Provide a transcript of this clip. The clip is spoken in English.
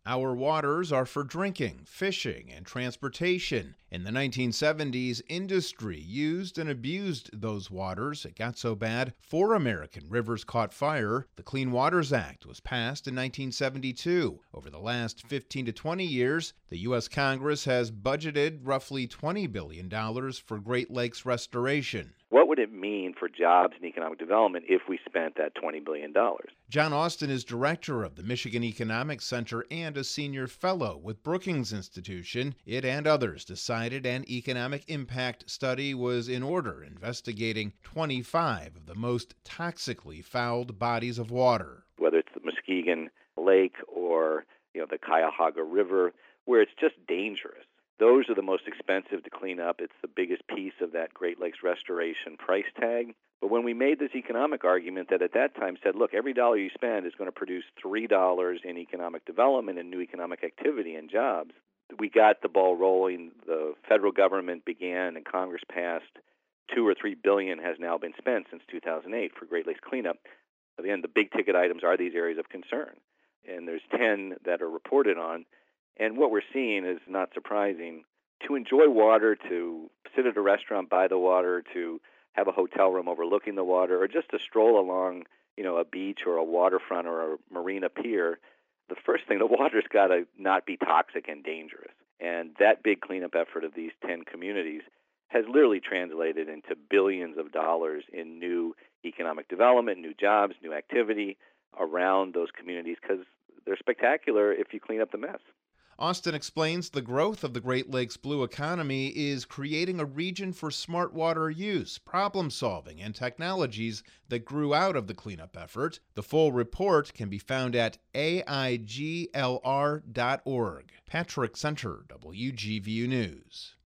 Our waters are for drinking, fishing, and transportation. In the 1970s, industry used and abused those waters. It got so bad, 4 American rivers caught fire. The Clean Waters Act was passed in 1972. Over the last 15 to 20 years, the U.S. Congress has budgeted roughly $20 billion for Great Lakes restoration. What would it mean for jobs and economic development if we spent that $20 billion? John Austin is director of the Michigan Economic Center and a senior fellow with Brookings Institution. It and others decided an economic impact study was in order, investigating 25 of the most toxically fouled bodies of water. Whether it's the Muskegon Lake or the Cuyahoga River, where it's just dangerous. Those are the most expensive to clean up. It's the biggest piece of that Great Lakes restoration price tag. But when we made this economic argument that at that time said, look, every dollar you spend is going to produce $3 in economic development and new economic activity and jobs, we got the ball rolling. The federal government began and Congress passed. $2 or $3 billion has now been spent since 2008 for Great Lakes cleanup. Again, the big ticket items are these areas of concern. And there's 10 that are reported on. And what we're seeing is not surprising. To enjoy water, to sit at a restaurant by the water, to have a hotel room overlooking the water, or just to stroll along, a beach or a waterfront or a marina pier, the first thing, the water's got to not be toxic and dangerous. And that big cleanup effort of these 10 communities has literally translated into billions of dollars in new economic development, new jobs, new activity around those communities because they're spectacular if you clean up the mess. Austin explains the growth of the Great Lakes blue economy is creating a region for smart water use, problem solving, and technologies that grew out of the cleanup effort. The full report can be found at aiglr.org. Patrick Center, WGVU News.